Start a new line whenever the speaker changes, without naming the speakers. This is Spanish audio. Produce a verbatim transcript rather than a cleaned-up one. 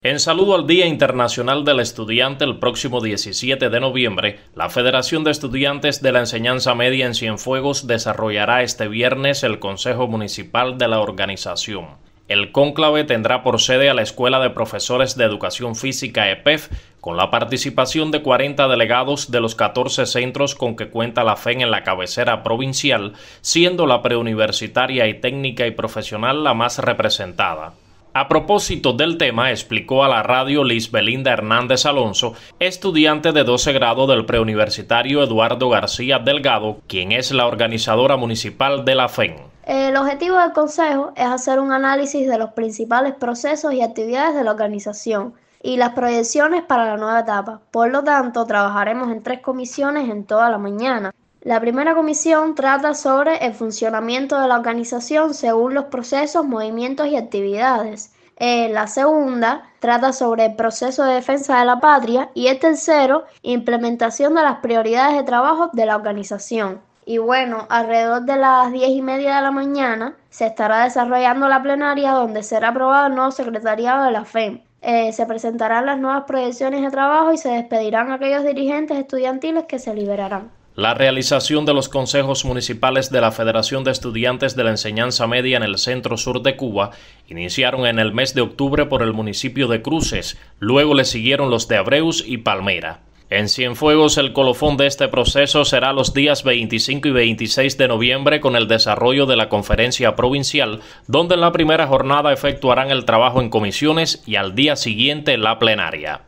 En saludo al Día Internacional del Estudiante el próximo diecisiete de noviembre, la Federación de Estudiantes de la Enseñanza Media en Cienfuegos desarrollará este viernes el Consejo Municipal de la organización. El cónclave tendrá por sede a la Escuela de Profesores de Educación Física E P E F, con la participación de cuarenta delegados de los catorce centros con que cuenta la F E N en la cabecera provincial, siendo la preuniversitaria y técnica y profesional la más representada. A propósito del tema, explicó a la radio Liz Belinda Hernández Alonso, estudiante de doce grado del preuniversitario Eduardo García Delgado, quien es la organizadora municipal de la F E N.
El objetivo del Consejo es hacer un análisis de los principales procesos y actividades de la organización y las proyecciones para la nueva etapa. Por lo tanto, trabajaremos en tres comisiones en toda la mañana. La primera comisión trata sobre el funcionamiento de la organización según los procesos, movimientos y actividades. Eh, la segunda trata sobre el proceso de defensa de la patria y el tercero, implementación de las prioridades de trabajo de la organización. Y bueno, alrededor de las diez y media de la mañana se estará desarrollando la plenaria donde será aprobado el nuevo secretariado de la F E N. Eh, se presentarán las nuevas proyecciones de trabajo y se despedirán aquellos dirigentes estudiantiles que se liberarán.
La realización de los consejos municipales de la Federación de Estudiantes de la Enseñanza Media en el centro sur de Cuba iniciaron en el mes de octubre por el municipio de Cruces, luego le siguieron los de Abreus y Palmera. En Cienfuegos, el colofón de este proceso será los días veinticinco y veintiséis de noviembre con el desarrollo de la conferencia provincial, donde en la primera jornada efectuarán el trabajo en comisiones y al día siguiente la plenaria.